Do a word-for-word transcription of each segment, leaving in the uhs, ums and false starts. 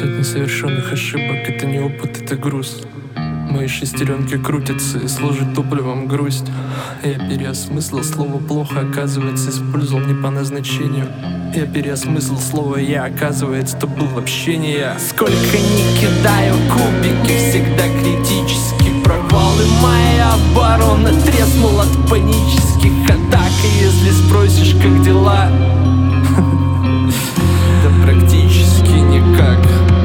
Сотни совершенных ошибок — это не опыт, это груз. Мои шестеренки крутятся и служат топливом грусть. Я переосмыслил слово «плохо», оказывается, использовал не по назначению. Я переосмыслил слово «я», оказывается, то был вообще не я. Сколько ни кидаю кубики, всегда критически. Провалы моя оборона треснул от панических атак. И если спросишь, как дела, да практически никак.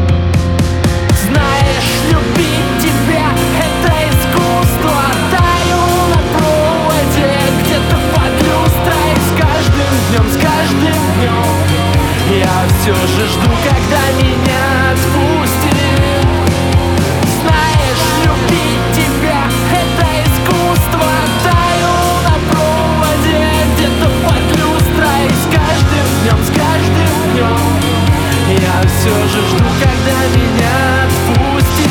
Знаешь, любить тебя — это искусство. Таю на проводе, где-то под люстрой. С каждым днем, с каждым днем я все же жду, когда меня отпустит. Знаешь, любить тебя — это искусство. Таю на проводе, где-то под люстрой. С каждым днем, с каждым днем я все же жду, когда меня отпустит.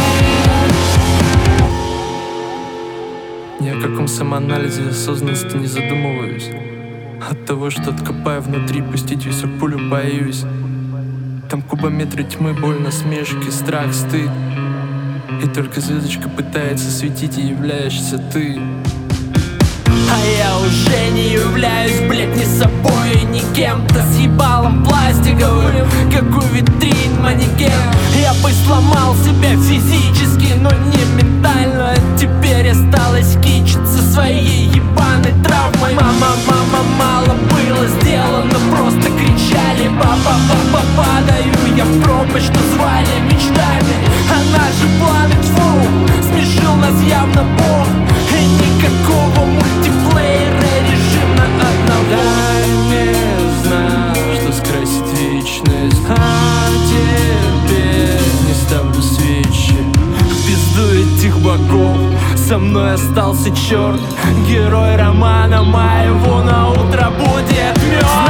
Ни о каком самоанализе осознанности не задумываюсь. От того, что откопаю внутри, пустить всю пулю боюсь. Там кубометры тьмы, боль, насмешки, страх, стыд. И только звездочка пытается светить, и являешься ты. А я уже не являюсь, блядь, ни собой, ни кем-то. С ебалом пластиковым, как у витрин манекен. Я бы сломал себя физически, но не ментально. Теперь осталось кичиться своей ебаной травмой. Мама, мама, мало было сделано, просто кричали. Папа, папа, падаю я в пропасть, что звали мечтами. А наши планы, тьфу, смешил нас явно Бог. И никакого мультиплеера, режим на одного. Дай мне знак, что скрасит вечность, а тебе не ставлю свечи. В пизду этих богов со мной остался черт. Герой романа моего на утро будет мертв.